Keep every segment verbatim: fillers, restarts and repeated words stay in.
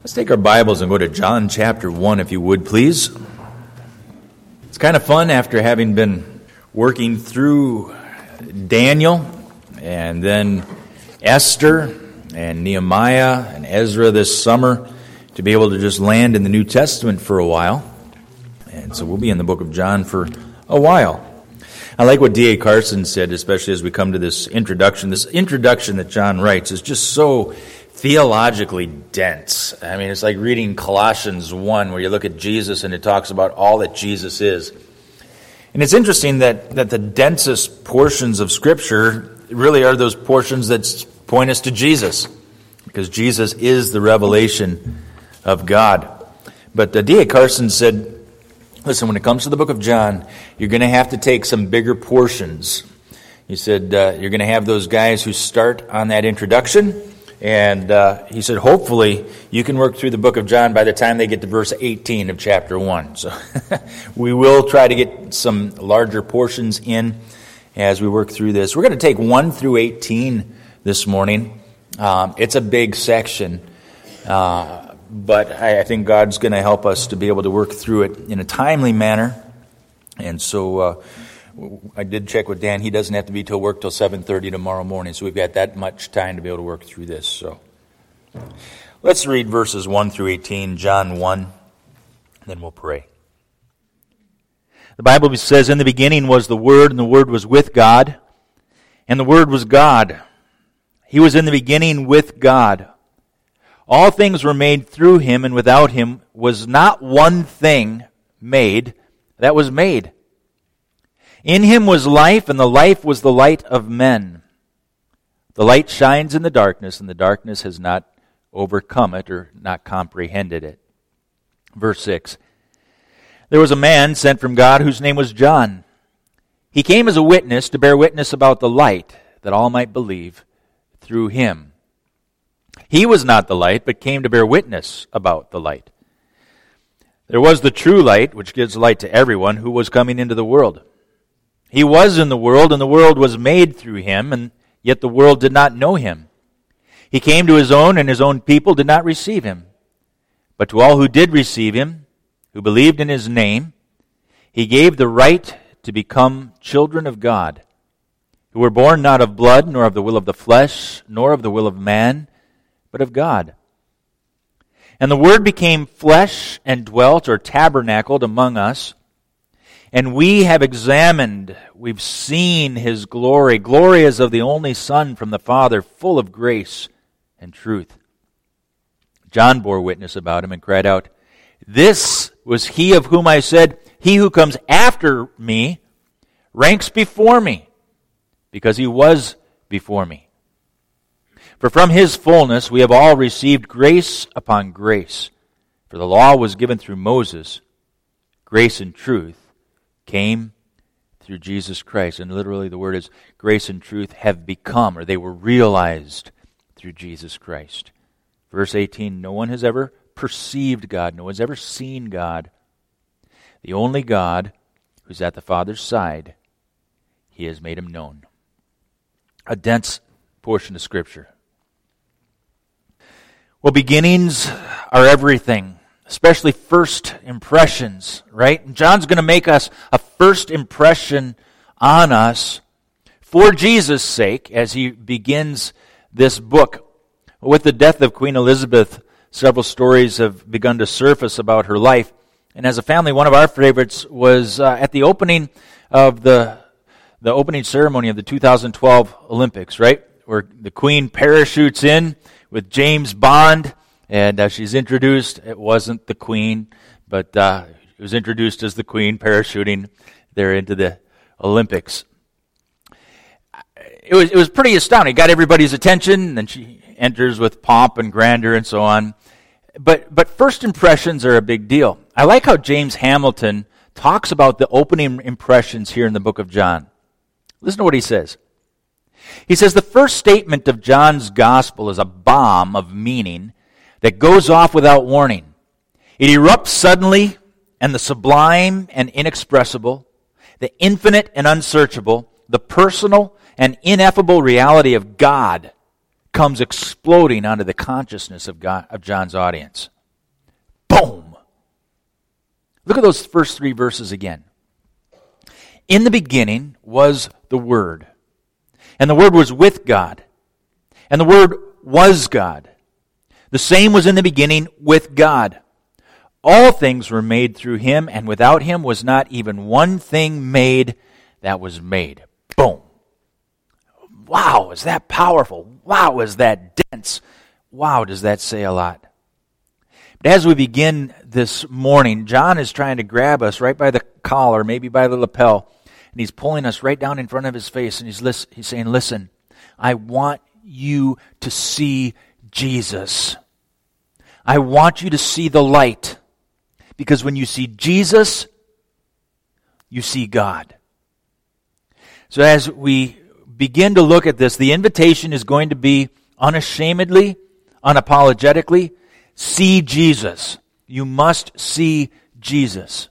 Let's take our Bibles and go to John chapter one, if you would, please. It's kind of fun after having been working through Daniel and then Esther and Nehemiah and Ezra this summer to be able to just land in the New Testament for a while. And so we'll be in the book of John for a while. I like what D A Carson said, especially as we come to this introduction. This introduction that John writes is just so theologically dense. I mean, it's like reading Colossians one, where you look at Jesus and it talks about all that Jesus is. And it's interesting that, that the densest portions of Scripture really are those portions that point us to Jesus, because Jesus is the revelation of God. But uh, D A Carson said, listen, when it comes to the book of John, you're going to have to take some bigger portions. He said, uh, you're going to have those guys who start on that introduction. And uh, he said, hopefully, you can work through the book of John by the time they get to verse eighteen of chapter one. So we will try to get some larger portions in as we work through this. We're going to take one through eighteen this morning. Um, it's a big section, uh, but I, I think God's going to help us to be able to work through it in a timely manner. And so uh, I did check with Dan. He doesn't have to be till work till seven thirty tomorrow morning, so we've got that much time to be able to work through this. So let's read verses one through eighteen, John one, then we'll pray. The Bible says, "In the beginning was the Word, and the Word was with God, and the Word was God. He was in the beginning with God. All things were made through Him, and without Him was not one thing made that was made. In Him was life, and the life was the light of men. The light shines in the darkness, and the darkness has not overcome it or not comprehended it." Verse six, "There was a man sent from God whose name was John. He came as a witness to bear witness about the light, that all might believe through him. He was not the light, but came to bear witness about the light. There was the true light, which gives light to everyone, who was coming into the world. He was in the world, and the world was made through him, and yet the world did not know him. He came to his own, and his own people did not receive him. But to all who did receive him, who believed in his name, he gave the right to become children of God, who were born not of blood, nor of the will of the flesh, nor of the will of man, but of God. And the Word became flesh and dwelt," or tabernacled, "among us. And we have examined, we've seen His glory. Glory as of the only Son from the Father, full of grace and truth. John bore witness about Him and cried out, 'This was He of whom I said, He who comes after me ranks before me, because He was before me. For from His fullness we have all received grace upon grace. For the law was given through Moses. Grace and truth came through Jesus Christ.'" And literally the word is, grace and truth have become, or they were realized through Jesus Christ. Verse eighteen, "No one has ever perceived God. No one's ever seen God. The only God who's at the Father's side, He has made Him known." A dense portion of Scripture. Well, beginnings are everything, especially first impressions, right? And John's going to make us a first impression on us for Jesus' sake as he begins this book. With the death of Queen Elizabeth, several stories have begun to surface about her life. And as a family, one of our favorites was uh, at the opening of the the opening ceremony of the two thousand twelve Olympics, right? Where the Queen parachutes in with James Bond, and uh, she's introduced. It wasn't the Queen, but uh, it was introduced as the Queen parachuting there into the Olympics. It was it was pretty astounding. It got everybody's attention, and then she enters with pomp and grandeur and so on. But but first impressions are a big deal. I like how James Hamilton talks about the opening impressions here in the book of John. Listen to what he says. He says, "The first statement of John's gospel is a bomb of meaning that goes off without warning. It erupts suddenly, and the sublime and inexpressible, the infinite and unsearchable, the personal and ineffable reality of God comes exploding onto the consciousness of God, of John's audience. Boom! Look at those first three verses again. In the beginning was the Word, and the Word was with God, and the Word was God. The same was in the beginning with God. All things were made through Him, and without Him was not even one thing made that was made. Boom. Wow, is that powerful? Wow, is that dense? Wow, does that say a lot? But as we begin this morning, John is trying to grab us right by the collar, maybe by the lapel, and he's pulling us right down in front of his face, and he's, listen, he's saying, listen, I want you to see Jesus. I want you to see the light. Because when you see Jesus, you see God. So as we begin to look at this, the invitation is going to be unashamedly, unapologetically, see Jesus. You must see Jesus.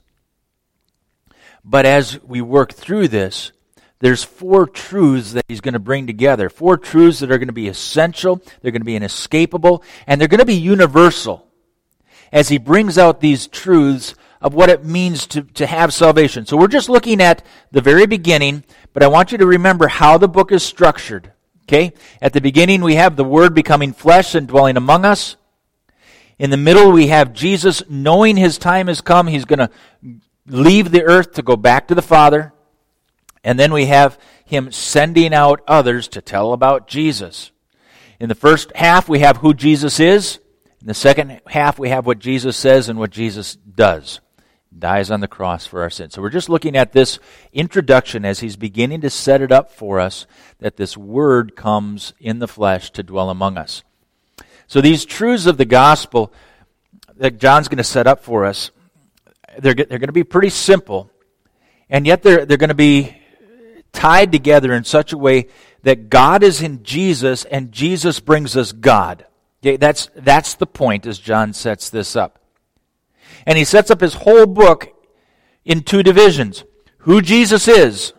But as we work through this, there's four truths that he's going to bring together. Four truths that are going to be essential, they're going to be inescapable, and they're going to be universal as he brings out these truths of what it means to, to have salvation. So we're just looking at the very beginning, but I want you to remember how the book is structured. Okay? At the beginning, we have the Word becoming flesh and dwelling among us. In the middle, we have Jesus knowing his time has come. He's going to leave the earth to go back to the Father. And then we have him sending out others to tell about Jesus. In the first half, we have who Jesus is. In the second half, we have what Jesus says and what Jesus does. He dies on the cross for our sins. So we're just looking at this introduction as he's beginning to set it up for us that this Word comes in the flesh to dwell among us. So these truths of the gospel that John's going to set up for us, they're, they're going to be pretty simple, and yet they're, they're going to be tied together in such a way that God is in Jesus and Jesus brings us God. Okay, that's, that's the point as John sets this up. And he sets up his whole book in two divisions. Who Jesus is.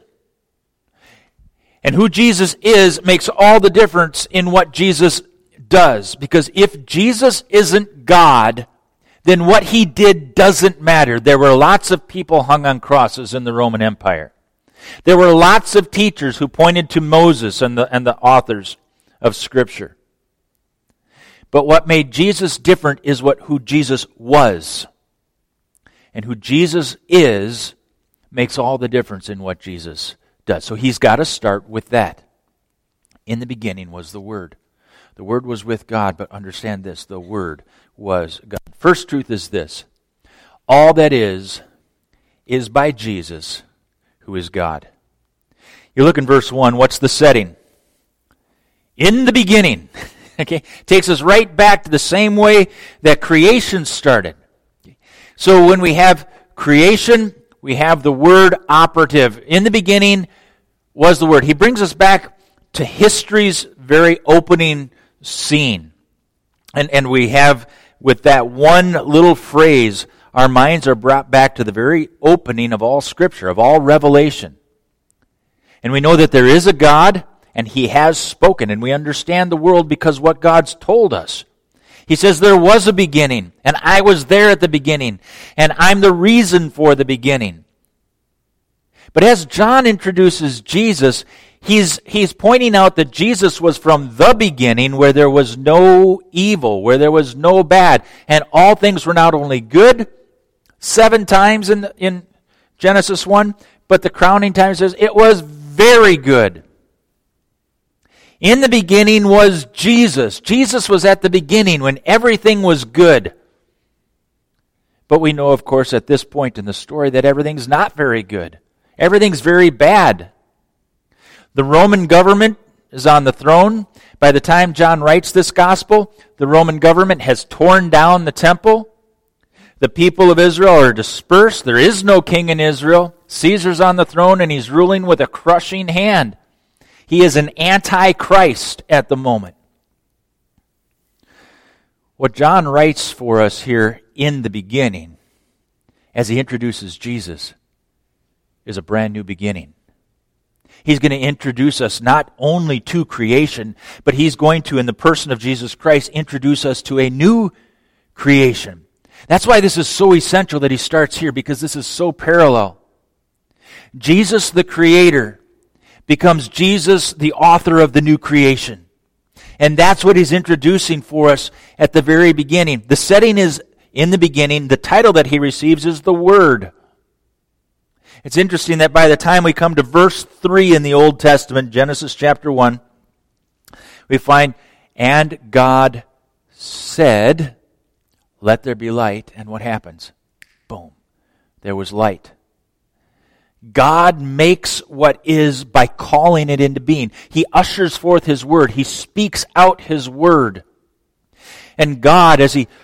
And who Jesus is makes all the difference in what Jesus does. Because if Jesus isn't God, then what he did doesn't matter. There were lots of people hung on crosses in the Roman Empire. There were lots of teachers who pointed to Moses and the, and the authors of Scripture. But what made Jesus different is what who Jesus was. And who Jesus is makes all the difference in what Jesus does. So he's got to start with that. In the beginning was the Word. The Word was with God, but understand this, the Word was God. First truth is this. All that is, is by Jesus, who is God. You look in verse one, what's the setting? In the beginning. Okay, takes us right back to the same way that creation started. So when we have creation, we have the Word operative. In the beginning was the Word. He brings us back to history's very opening scene. And, and we have, with that one little phrase, our minds are brought back to the very opening of all Scripture, of all revelation. And we know that there is a God, and He has spoken, and we understand the world because what God's told us. He says there was a beginning, and I was there at the beginning, and I'm the reason for the beginning. But as John introduces Jesus, he's, he's pointing out that Jesus was from the beginning where there was no evil, where there was no bad, and all things were not only good, seven times in, in Genesis one, but the crowning time says it was very good. In the beginning was Jesus. Jesus was at the beginning when everything was good. But we know, of course, at this point in the story that everything's not very good. Everything's very bad. The Roman government is on the throne. By the time John writes this gospel, the Roman government has torn down the temple. The people of Israel are dispersed. There is no king in Israel. Caesar's on the throne and he's ruling with a crushing hand. He is an antichrist at the moment. What John writes for us here in the beginning, as he introduces Jesus, is a brand new beginning. He's going to introduce us not only to creation, but He's going to, in the person of Jesus Christ, introduce us to a new creation. That's why this is so essential that He starts here, because this is so parallel. Jesus the Creator becomes Jesus the author of the new creation. And that's what He's introducing for us at the very beginning. The setting is in the beginning. The title that He receives is the Word. It's interesting that by the time we come to verse three in the Old Testament, Genesis chapter one, we find, and God said, let there be light. And what happens? Boom. There was light. God makes what is by calling it into being. He ushers forth His Word. He speaks out His Word. And God, as He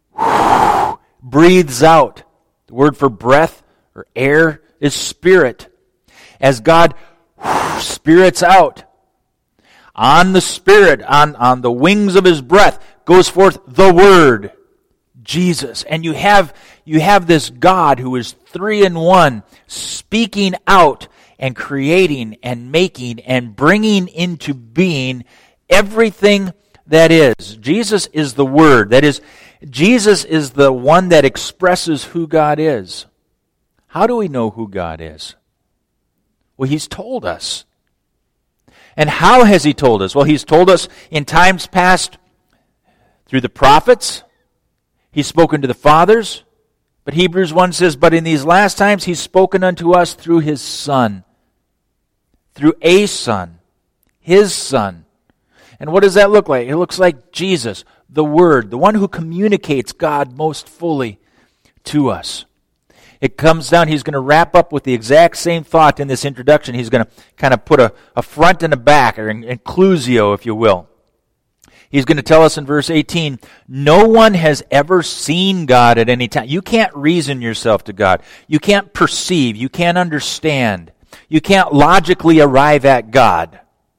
breathes out, the word for breath or air is spirit. As God spirits out, on the Spirit, on, on the wings of His breath, goes forth the Word, Jesus. And you have, you have this God who is three in one, speaking out and creating and making and bringing into being everything that is. Jesus is the Word. That is, Jesus is the one that expresses who God is. How do we know who God is? Well, He's told us. And how has He told us? Well, He's told us in times past through the prophets. He's spoken to the fathers. But Hebrews one says, but in these last times He's spoken unto us through His Son. Through a Son. His Son. And what does that look like? It looks like Jesus, the Word, the one who communicates God most fully to us. It comes down, he's going to wrap up with the exact same thought in this introduction. He's going to kind of put a, a front and a back, or an inclusio, if you will. He's going to tell us in verse eighteen, no one has ever seen God at any time. You can't reason yourself to God. You can't perceive. You can't understand. You can't logically arrive at God.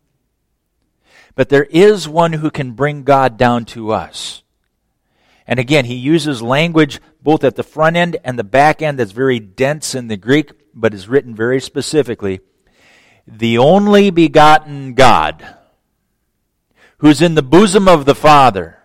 But there is one who can bring God down to us. And again, he uses language both at the front end and the back end that's very dense in the Greek, but is written very specifically. The only begotten God, who's in the bosom of the Father,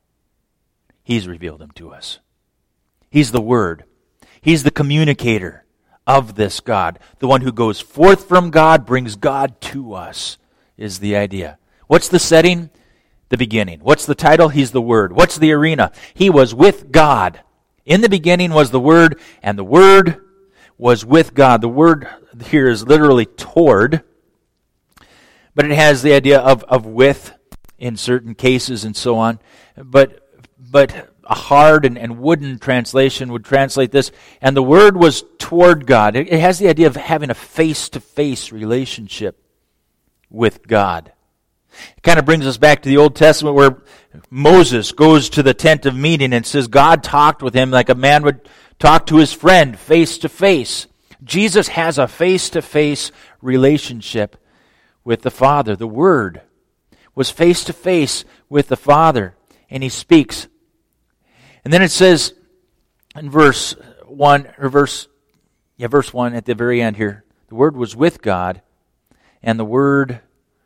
He's revealed Him to us. He's the Word. He's the communicator of this God. The one who goes forth from God, brings God to us, is the idea. What's the setting? The beginning. What's the title? He's the Word. What's the arena? He was with God. In the beginning was the Word, and the Word was with God. The word here is literally toward, but it has the idea of, of with in certain cases and so on. But but a hard and, and wooden translation would translate this, and the Word was toward God. It, it has the idea of having a face-to-face relationship with God. It kind of brings us back to the Old Testament where Moses goes to the tent of meeting and says God talked with him like a man would talk to his friend face to face. Jesus has a face-to-face relationship with the Father. The Word was face-to-face with the Father, and He speaks. And then it says in verse one, or verse, yeah, verse one at the very end here, the Word was with God, and the Word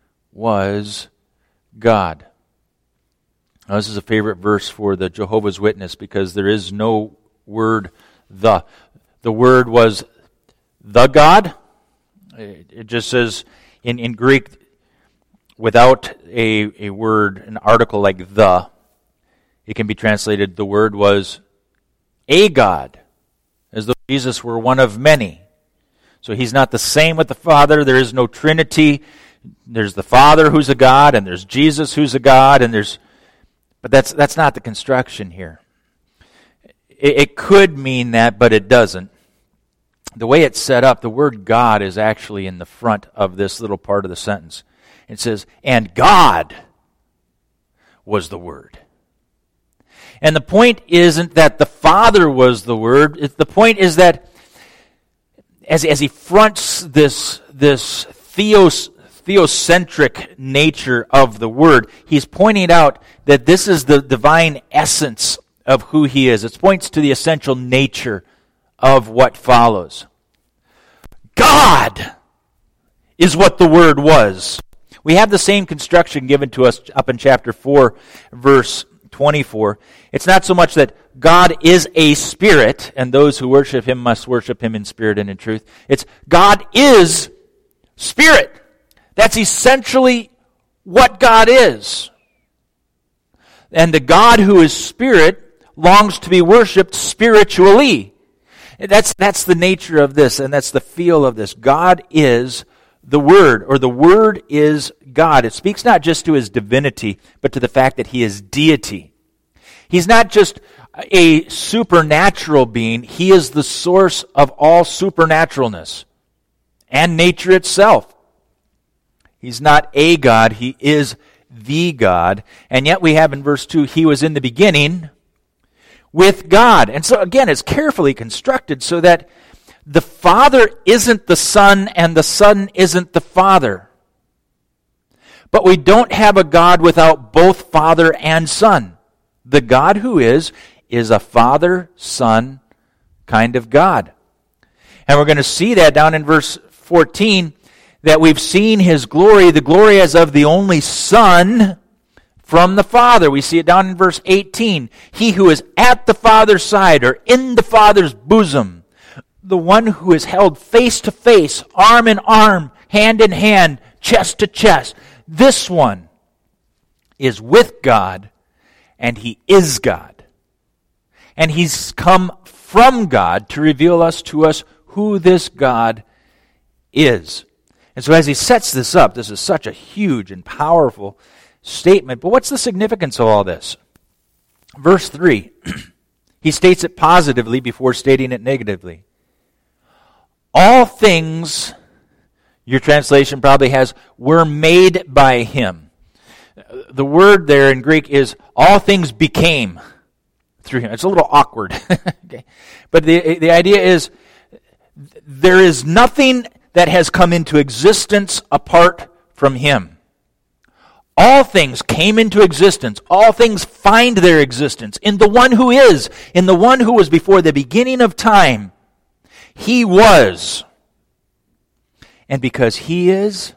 was God. Now, this is a favorite verse for the Jehovah's Witness because there is no word the. The word was the God. It just says in, in Greek, without a, a word, an article like the, it can be translated, the word was a God, as though Jesus were one of many. So He's not the same with the Father. There is no Trinity. There's the Father who's a God, and there's Jesus who's a God, and there's, but that's that's not the construction here. It, it could mean that, but it doesn't. The way it's set up, the word God is actually in the front of this little part of the sentence. It says, and God was the Word. And the point isn't that the Father was the Word. It, the point is that as, as He fronts this, this theos, theocentric nature of the Word, He's pointing out that this is the divine essence of who He is. It points to the essential nature of what follows. God is what the Word was. We have the same construction given to us up in chapter four, verse twenty-four. It's not so much that God is a spirit, and those who worship him must worship him in spirit and in truth. It's God is spirit. That's essentially what God is. And the God who is spirit longs to be worshipped spiritually. That's, that's the nature of this, and that's the feel of this. God is the Word, or the Word is God. It speaks not just to his divinity, but to the fact that he is deity. He's not just a supernatural being. He is the source of all supernaturalness and nature itself. He's not a God. He is the God. And yet we have in verse two, he was in the beginning with God. And so again, it's carefully constructed so that the Father isn't the Son and the Son isn't the Father. But we don't have a God without both Father and Son. The God who is, is a Father-Son kind of God. And we're going to see that down in verse fourteen, that we've seen his glory, the glory as of the only Son from the Father. We see it down in verse eighteen. He who is at the Father's side, or in the Father's bosom, the one who is held face to face, arm in arm, hand in hand, chest to chest. This one is with God, and he is God. And he's come from God to reveal us to us who this God is. And so as he sets this up, this is such a huge and powerful statement. But what's the significance of all this? Verse three, he states it positively before stating it negatively. All things, your translation probably has, were made by him. The word there in Greek is, all things became through him. It's a little awkward. Okay. But the, the idea is, there is nothing that has come into existence apart from him. All things came into existence. All things find their existence in the one who is, in the one who was before the beginning of time. He was. And because he is,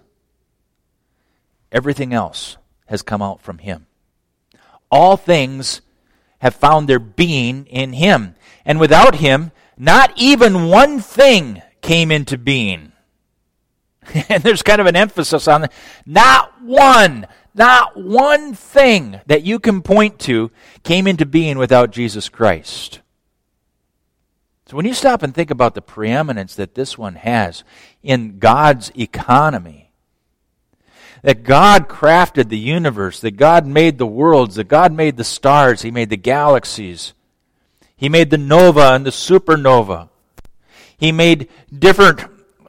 everything else has come out from him. All things have found their being in him. And without him, not even one thing came into being. And there's kind of an emphasis on that. Not one, not one thing that you can point to came into being without Jesus Christ. So when you stop and think about the preeminence that this one has in God's economy, that God crafted the universe, that God made the worlds, that God made the stars, he made the galaxies, he made the nova and the supernova, he made different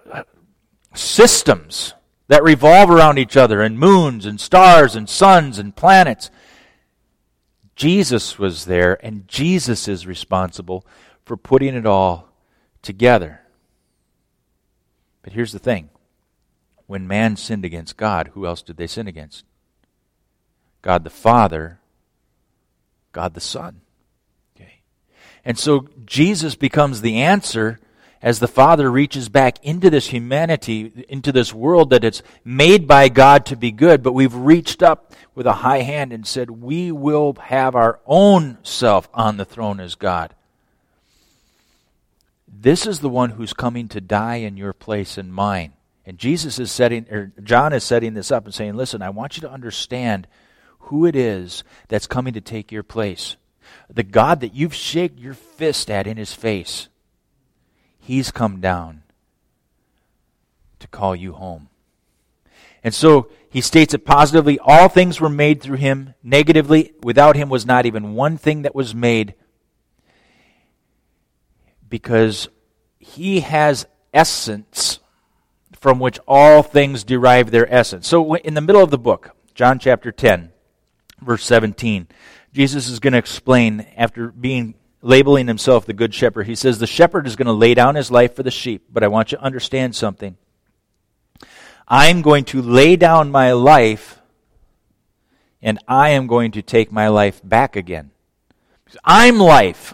systems that revolve around each other, and moons and stars and suns and planets. Jesus was there, and Jesus is responsible for putting it all together. But here's the thing. When man sinned against God, who else did they sin against? God the Father, God the Son. Okay. And so Jesus becomes the answer as the Father reaches back into this humanity, into this world that it's made by God to be good, but we've reached up with a high hand and said, we will have our own self on the throne as God. This is the one who's coming to die in your place and mine. And Jesus is setting, or John is setting this up and saying, listen, I want you to understand who it is that's coming to take your place. The God that you've shaken your fist at in his face, he's come down to call you home. And so he states it positively, all things were made through him. Negatively, without him was not even one thing that was made, because he has essence from which all things derive their essence. So in the middle of the book, John chapter ten, verse seventeen, Jesus is going to explain, after being labeling himself the good shepherd, he says, the shepherd is going to lay down his life for the sheep, but I want you to understand something. I'm going to lay down my life, and I am going to take my life back again. I'm life.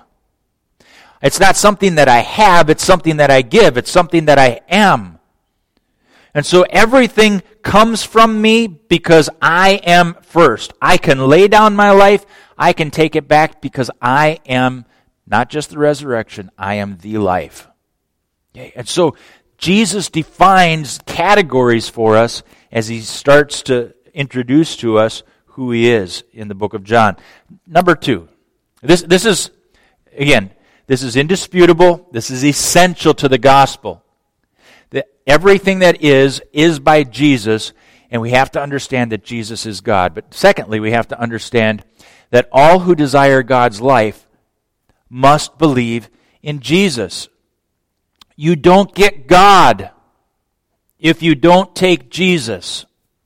It's not something that I have, it's something that I give, it's something that I am. And so everything comes from me because I am first. I can lay down my life. I can take it back because I am not just the resurrection, I am the life. Okay? And so Jesus defines categories for us as he starts to introduce to us who he is in the book of John. Number two, this, this is, again, this is indisputable. This is essential to the gospel. That everything that is, is by Jesus, and we have to understand that Jesus is God. But secondly, we have to understand that all who desire God's life must believe in Jesus. You don't get God if you don't take Jesus.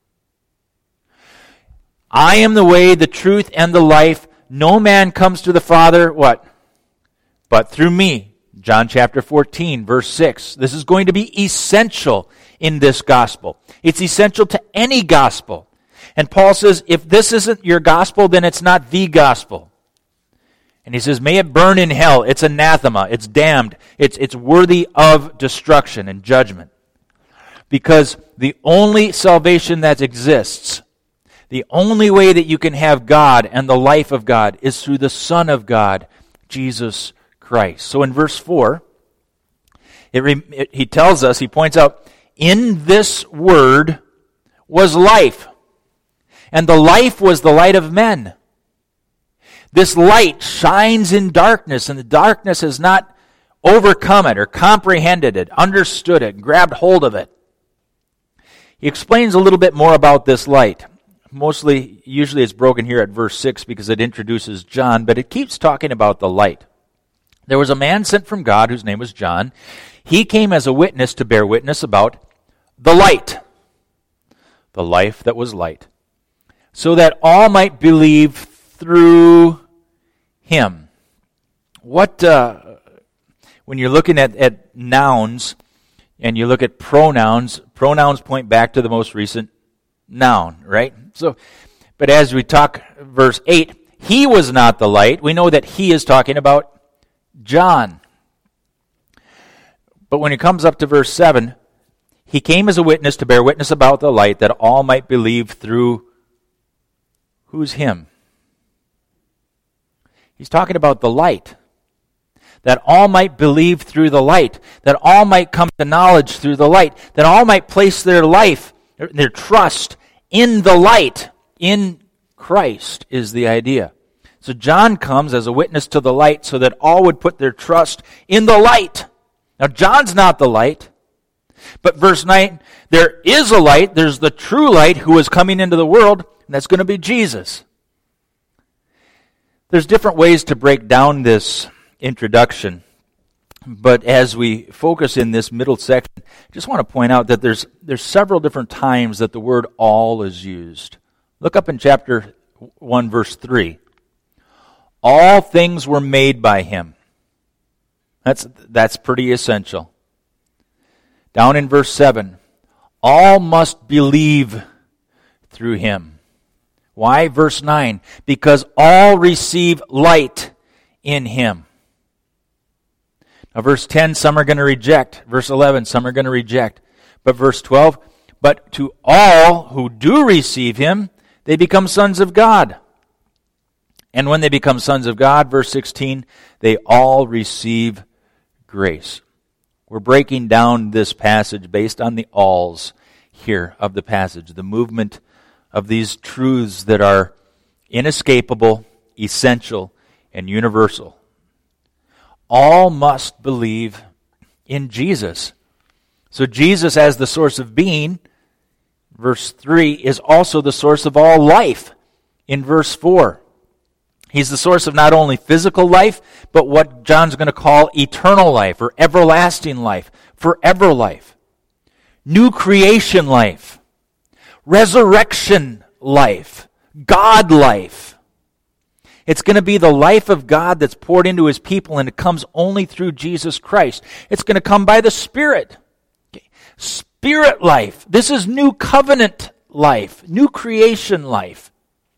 I am the way, the truth, and the life. No man comes to the Father, what? But through me. John chapter fourteen, verse six. This is going to be essential in this gospel. It's essential to any gospel. And Paul says, if this isn't your gospel, then it's not the gospel. And he says, may it burn in hell. It's anathema. It's damned. It's, it's worthy of destruction and judgment. Because the only salvation that exists, the only way that you can have God and the life of God is through the Son of God, Jesus Christ. So in verse four, it, it, he tells us, he points out, in this word was life, and the life was the light of men. This light shines in darkness, and the darkness has not overcome it or comprehended it, understood it, grabbed hold of it. He explains a little bit more about this light. Mostly, usually it's broken here at verse six because it introduces John, but it keeps talking about the light. There was a man sent from God whose name was John. He came as a witness to bear witness about the light, the life that was light, so that all might believe through him. What, uh, when you're looking at, at nouns and you look at pronouns, pronouns point back to the most recent noun, right? So, but as we talk, verse eight, he was not the light. We know that he is talking about John. But when it comes up to verse seven, he came as a witness to bear witness about the light, that all might believe through who's him? He's talking about the light. That all might believe through the light. That all might come to knowledge through the light. That all might place their life, their trust in the light. In Christ is the idea. So John comes as a witness to the light so that all would put their trust in the light. Now John's not the light. But verse nine, there is a light. There's the true light who is coming into the world. And that's going to be Jesus. There's different ways to break down this introduction. But as we focus in this middle section, I just want to point out that there's there's several different times that the word all is used. Look up in chapter one, verse three. All things were made by him. That's that's pretty essential. Down in verse seven, all must believe through him. Why? Verse nine, because all receive light in him. Now verse ten, some are going to reject. Verse eleven, some are going to reject. But verse twelve, but to all who do receive him, they become sons of God. And when they become sons of God, verse sixteen, they all receive grace. We're breaking down this passage based on the alls here of the passage, the movement of these truths that are inescapable, essential, and universal. All must believe in Jesus. So Jesus as the source of being, verse three, is also the source of all life in verse four. He's the source of not only physical life, but what John's going to call eternal life, or everlasting life, forever life, new creation life, resurrection life, God life. It's going to be the life of God that's poured into his people, and it comes only through Jesus Christ. It's going to come by the Spirit. Okay. Spirit life. This is new covenant life, new creation life.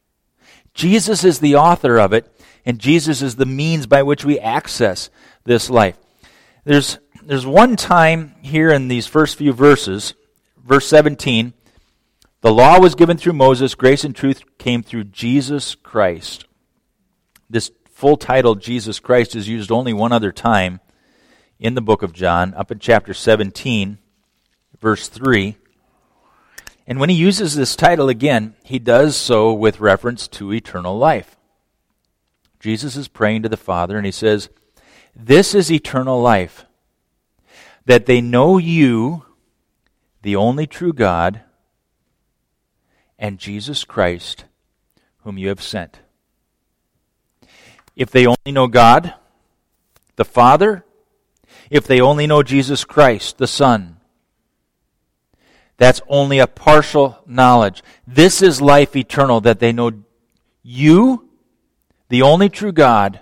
Jesus is the author of it, and Jesus is the means by which we access this life. There's, there's one time here in these first few verses, verse seventeen, the law was given through Moses, grace and truth came through Jesus Christ. This full title, Jesus Christ, is used only one other time in the book of John, up in chapter seventeen, verse three. And when he uses this title again, he does so with reference to eternal life. Jesus is praying to the Father, and he says, "This is eternal life, that they know you, the only true God, and Jesus Christ, whom you have sent." If they only know God, the Father, if they only know Jesus Christ, the Son, that's only a partial knowledge. This is life eternal, that they know you, the only true God,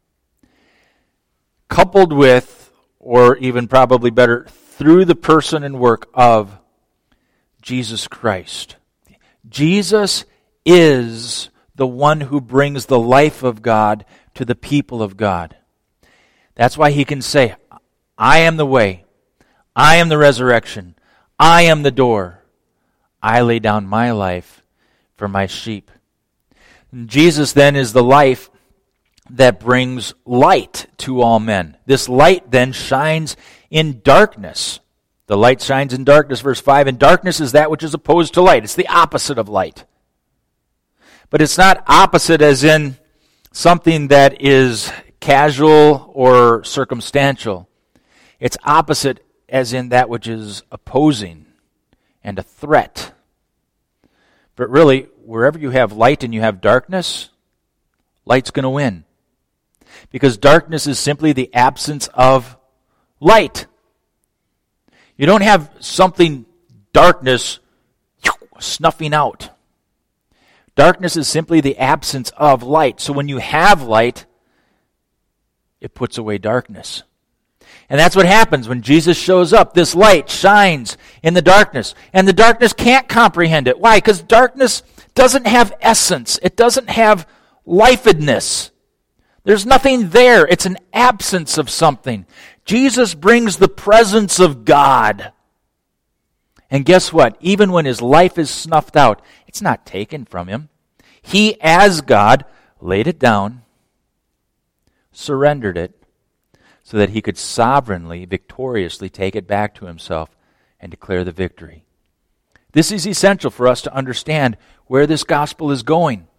coupled with, or even probably better, through the person and work of Jesus Christ. Jesus is the one who brings the life of God to the people of God. That's why he can say, "I am the way, I am the resurrection, I am the door. I lay down my life for my sheep." And Jesus then is the life that brings light to all men. This light then shines in darkness. The light shines in darkness, verse five, and darkness is that which is opposed to light. It's the opposite of light. But it's not opposite as in something that is casual or circumstantial. It's opposite as in that which is opposing and a threat. But really, wherever you have light and you have darkness, light's going to win. Because darkness is simply the absence of light. You don't have something, darkness, snuffing out. Darkness is simply the absence of light. So when you have light, it puts away darkness. And that's what happens when Jesus shows up. This light shines in the darkness. And the darkness can't comprehend it. Why? Because darkness doesn't have essence. It doesn't have lifedness. There's nothing there. It's an absence of something. Jesus brings the presence of God. And guess what? Even when his life is snuffed out, it's not taken from him. He, as God, laid it down, surrendered it, so that he could sovereignly, victoriously take it back to himself and declare the victory. This is essential for us to understand where this gospel is going.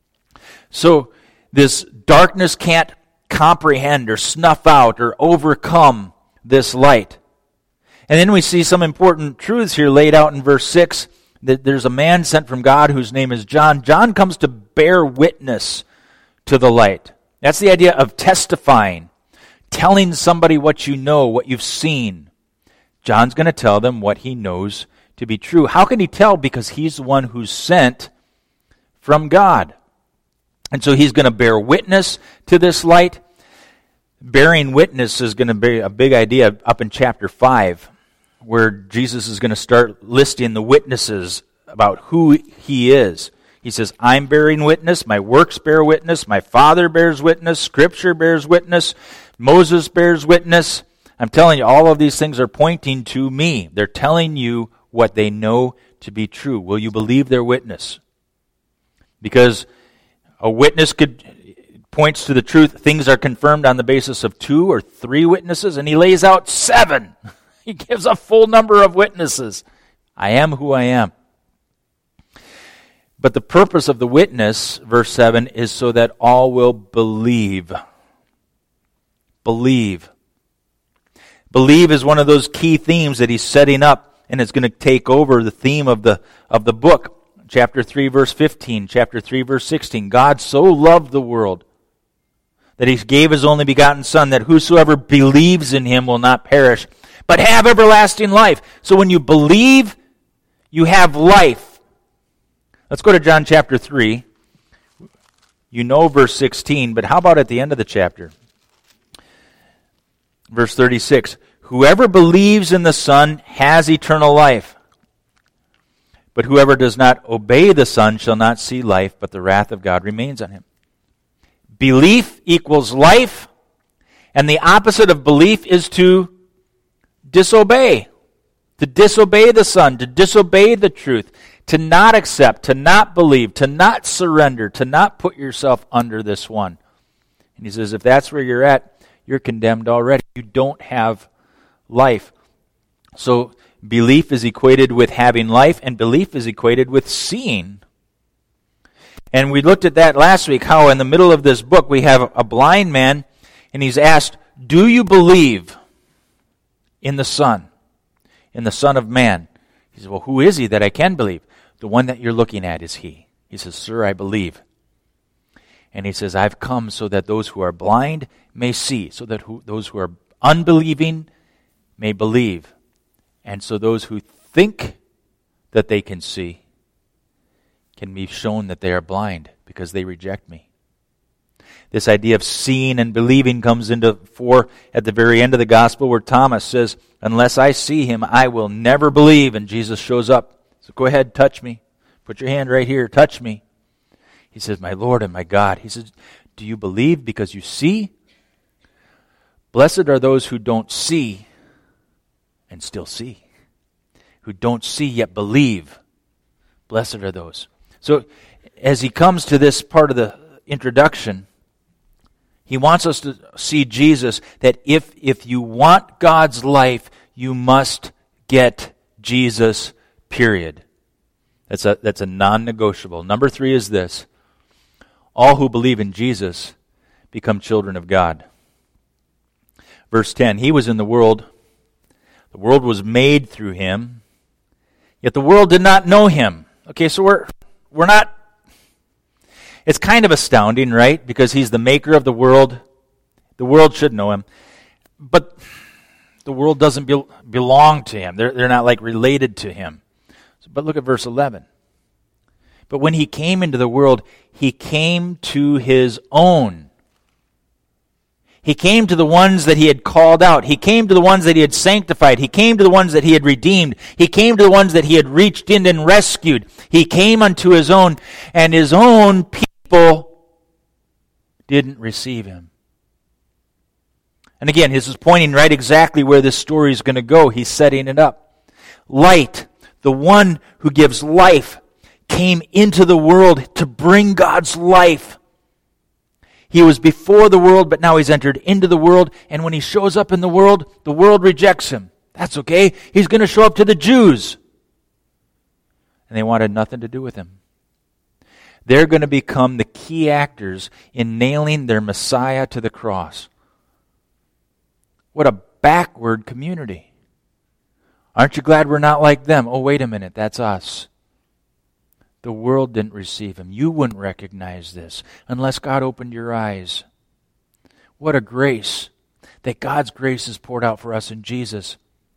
So, this darkness can't comprehend or snuff out or overcome this light. And then we see some important truths here laid out in verse six, that there's a man sent from God whose name is John. John comes to bear witness to the light. That's the idea of testifying. Telling somebody what you know, what you've seen. John's going to tell them what he knows to be true. How can he tell? Because he's the one who's sent from God. And so he's going to bear witness to this light. Bearing witness is going to be a big idea up in chapter five, where Jesus is going to start listing the witnesses about who he is. He says, "I'm bearing witness, my works bear witness, my Father bears witness, Scripture bears witness, Moses bears witness." I'm telling you, all of these things are pointing to me. They're telling you what they know to be true. Will you believe their witness? Because a witness could points to the truth. Things are confirmed on the basis of two or three witnesses, and he lays out seven. He gives a full number of witnesses. I am who I am. But the purpose of the witness, verse seven, is so that all will believe. Believe. Believe is one of those key themes that he's setting up, and it's going to take over the theme of the of the book. Chapter three, verse fifteen. Chapter three, verse sixteen. God so loved the world that he gave his only begotten Son, that whosoever believes in him will not perish, but have everlasting life. So when you believe, you have life. Let's go to John chapter three. You know verse sixteen, but how about at the end of the chapter? Verse thirty-six. Whoever believes in the Son has eternal life. But whoever does not obey the Son shall not see life, but the wrath of God remains on him. Belief equals life, and the opposite of belief is to disobey. to disobey the Son, to disobey the truth, to not accept, to not believe, to not surrender, to not put yourself under this one. And he says, if that's where you're at, you're condemned already. You don't have life. So belief is equated with having life, and belief is equated with seeing. And we looked at that last week, how in the middle of this book we have a blind man, and he's asked, do you believe in the Son, in the Son of Man? He says, well, who is he that I can believe? The one that you're looking at is he. He says, sir, I believe. And he says, I've come so that those who are blind may see, so that who, those who are unbelieving may believe, and so those who think that they can see can be shown that they are blind because they reject me. This idea of seeing and believing comes into fore at the very end of the gospel, where Thomas says, unless I see him, I will never believe. And Jesus shows up. So go ahead, touch me. Put your hand right here, touch me. He says, my Lord and my God. He says, do you believe because you see? Blessed are those who don't see and still see. Who don't see yet believe. Blessed are those. So as he comes to this part of the introduction, he wants us to see Jesus, that if, if you want God's life, you must get Jesus, period. That's a, that's a non-negotiable. Number three is this. All who believe in Jesus become children of God. Verse ten, he was in the world. The world was made through him, yet the world did not know him. Okay, so we're we're not, it's kind of astounding, right? Because he's the maker of the world. The world should know him. But the world doesn't be, belong to him. They're, they're not like related to him. But look at verse eleven. But when he came into the world, he came to his own. He came to the ones that he had called out. He came to the ones that he had sanctified. He came to the ones that he had redeemed. He came to the ones that he had reached in and rescued. He came unto his own, and his own people didn't receive him. And again, this is pointing right exactly where this story is going to go. He's setting it up. Light, the one who gives life, came into the world to bring God's life. He was before the world, but now he's entered into the world, and when he shows up in the world, the world rejects him. That's okay. He's going to show up to the Jews. And they wanted nothing to do with him. They're going to become the key actors in nailing their Messiah to the cross. What a backward community. Aren't you glad we're not like them? Oh, wait a minute, that's us. The world didn't receive him. You wouldn't recognize this unless God opened your eyes. What a grace that God's grace is poured out for us in Jesus.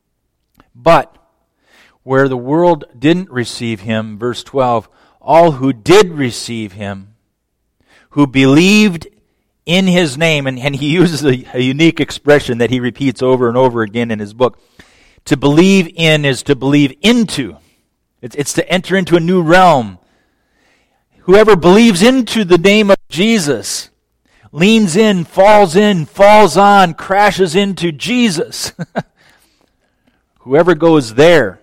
But where the world didn't receive him, verse twelve, all who did receive him, who believed in his name, and, and he uses a, a unique expression that he repeats over and over again in his book. To believe in is to believe into. It's, it's to enter into a new realm. Whoever believes into the name of Jesus, leans in, falls in, falls on, crashes into Jesus. Whoever goes there,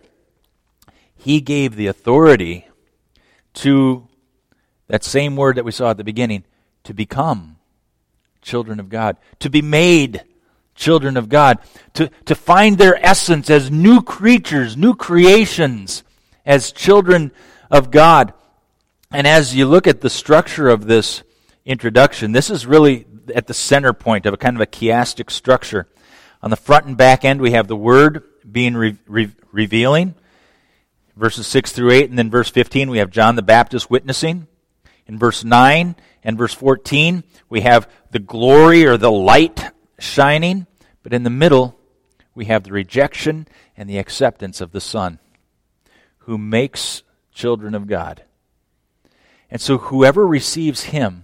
he gave the authority to, that same word that we saw at the beginning, to become children of God, to be made children of God, to, to find their essence as new creatures, new creations, as children of God. And as you look at the structure of this introduction, this is really at the center point of a kind of a chiastic structure. On the front and back end, we have the Word being re- re- revealing, verses six through eight, and then verse fifteen, we have John the Baptist witnessing. In verse nine and verse fourteen, we have the glory or the light shining. But in the middle, we have the rejection and the acceptance of the Son, who makes children of God. And so whoever receives him,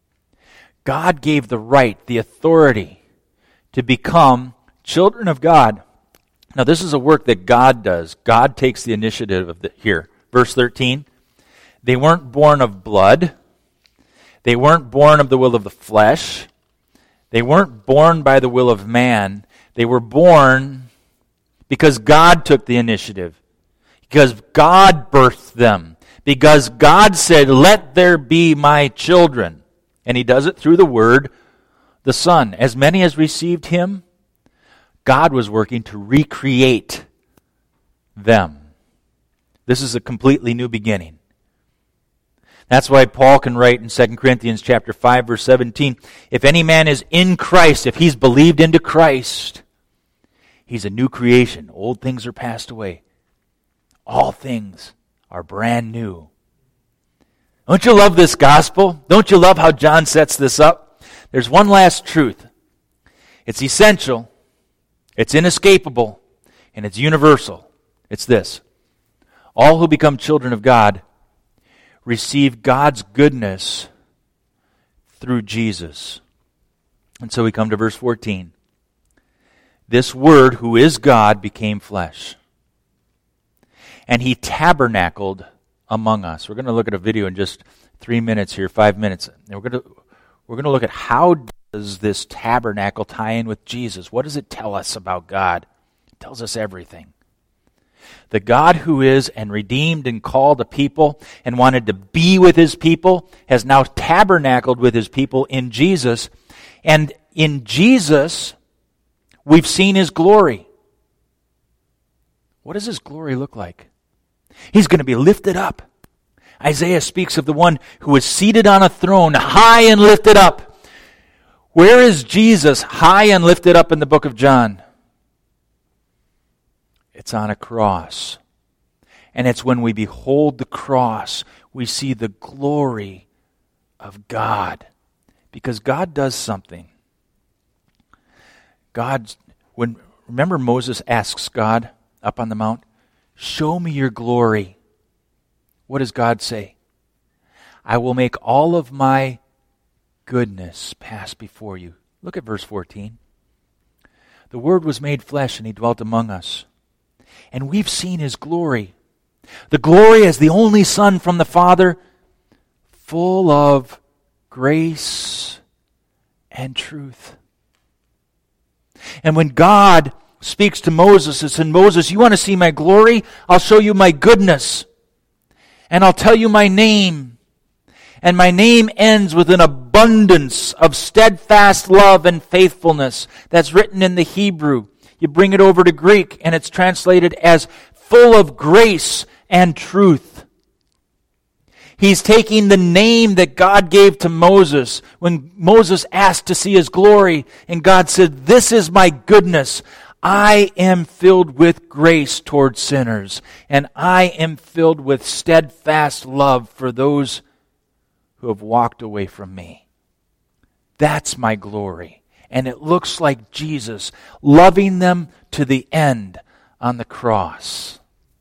God gave the right, the authority to become children of God. Now this is a work that God does. God takes the initiative of the, here. Verse thirteen, they weren't born of blood. They weren't born of the will of the flesh. They weren't born by the will of man. They were born Because God took the initiative. Because God birthed them. Because God said, let there be my children. And he does it through the Word, the Son. As many as received him, God was working to recreate them. This is a completely new beginning. That's why Paul can write in Second Corinthians chapter five, verse seventeen, if any man is in Christ, if he's believed into Christ, he's a new creation. Old things are passed away. All things are brand new. Don't you love this gospel? Don't you love how John sets this up? There's one last truth. It's essential, it's inescapable, and it's universal. It's this. All who become children of God receive God's goodness through Jesus. And so we come to verse fourteen. This Word, who is God, became flesh. And he tabernacled among us. We're going to look at a video in just three minutes here, five minutes. And we're going to we're going to look at how does this tabernacle tie in with Jesus? What does it tell us about God? It tells us everything. The God who is and redeemed and called a people and wanted to be with his people has now tabernacled with his people in Jesus. And in Jesus, we've seen his glory. What does his glory look like? He's going to be lifted up. Isaiah speaks of the one who is seated on a throne, high and lifted up. Where is Jesus high and lifted up in the book of John? It's on a cross. And it's when we behold the cross, we see the glory of God. Because God does something. God, when remember Moses asks God up on the mount, show me your glory. What does God say? I will make all of my goodness pass before you. Look at verse fourteen. The Word was made flesh and he dwelt among us. And we've seen his glory. The glory as the only Son from the Father, full of grace and truth. And when God speaks to Moses, it says, Moses, you want to see my glory? I'll show you my goodness. And I'll tell you my name. And my name ends with an abundance of steadfast love and faithfulness. That's written in the Hebrew. You bring it over to Greek, and it's translated as full of grace and truth. He's taking the name that God gave to Moses when Moses asked to see his glory, and God said, this is my goodness. I am filled with grace toward sinners, and I am filled with steadfast love for those who have walked away from me. That's my glory. And it looks like Jesus loving them to the end on the cross.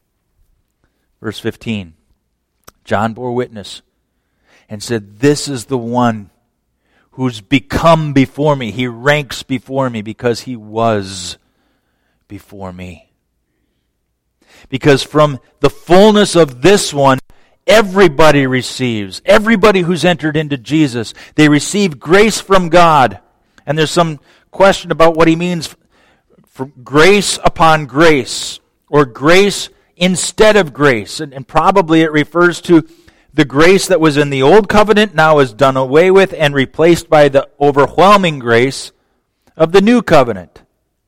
Verse fifteen. John bore witness and said, this is the one who's become before me. He ranks before me because he was before me. Because from the fullness of this one, everybody receives. Everybody who's entered into Jesus, they receive grace from God. And there's some question about what he means for grace upon grace, or grace instead of grace. And, and probably it refers to the grace that was in the old covenant now is done away with and replaced by the overwhelming grace of the new covenant.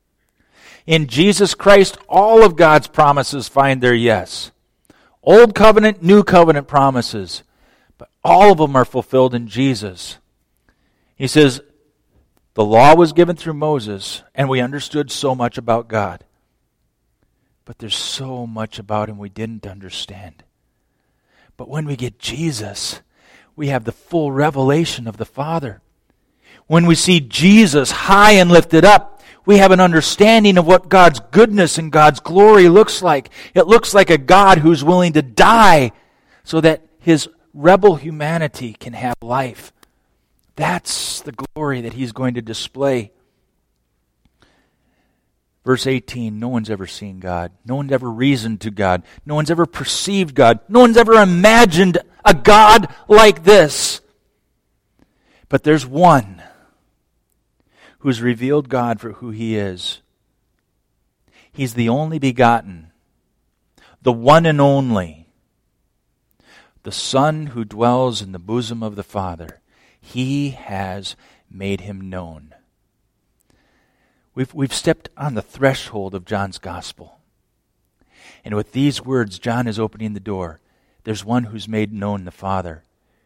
In Jesus Christ, all of God's promises find their yes. Old covenant, new covenant promises. But all of them are fulfilled in Jesus. He says, the law was given through Moses, and we understood so much about God. But there's so much about him we didn't understand. But when we get Jesus, we have the full revelation of the Father. When we see Jesus high and lifted up, we have an understanding of what God's goodness and God's glory looks like. It looks like a God who's willing to die so that his rebel humanity can have life. That's the glory that he's going to display. Verse eighteen, no one's ever seen God. No one's ever reasoned to God. No one's ever perceived God. No one's ever imagined a God like this. But there's one who's revealed God for who he is. He's the only begotten, the one and only, the Son who dwells in the bosom of the Father. He has made him known. We've, we've stepped on the threshold of John's gospel. And with these words, John is opening the door. There's one who's made known the Father.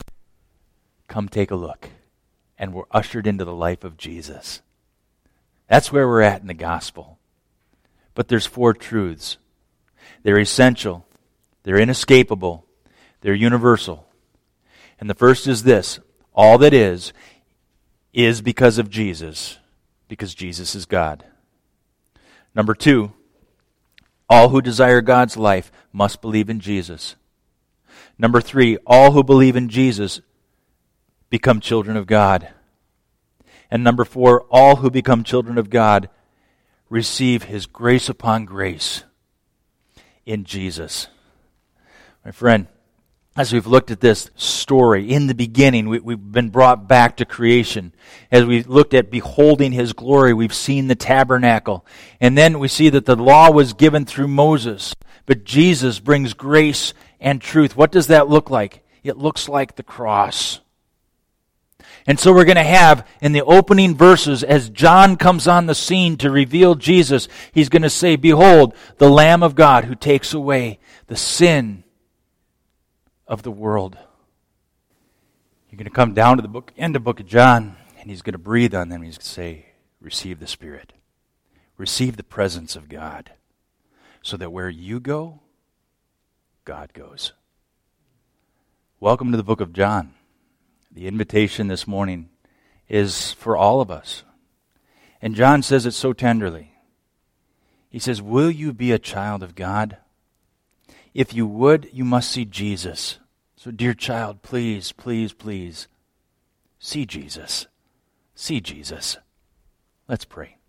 Come take a look. And we're ushered into the life of Jesus. That's where we're at in the gospel. But there's four truths. They're essential. They're inescapable. They're universal. And the first is this. All that is, is because of Jesus. Because Jesus is God. Number two, all who desire God's life must believe in Jesus. Number three, all who believe in Jesus become children of God. And number four, all who become children of God receive His grace upon grace in Jesus. My friend, as we've looked at this story, in the beginning, we, we've been brought back to creation. As we looked at beholding His glory, we've seen the tabernacle. And then we see that the law was given through Moses. But Jesus brings grace and truth. What does that look like? It looks like the cross. And so we're going to have, in the opening verses, as John comes on the scene to reveal Jesus, he's going to say, "Behold, the Lamb of God who takes away the sin of the world." You're going to come down to the book, end of the book of John, and he's going to breathe on them. He's going to say, "Receive the Spirit. Receive the presence of God, so that where you go, God goes." Welcome to the book of John. The invitation this morning is for all of us. And John says it so tenderly. He says, "Will you be a child of God? If you would, you must see Jesus." So, dear child, please, please, please, see Jesus. See Jesus. Let's pray.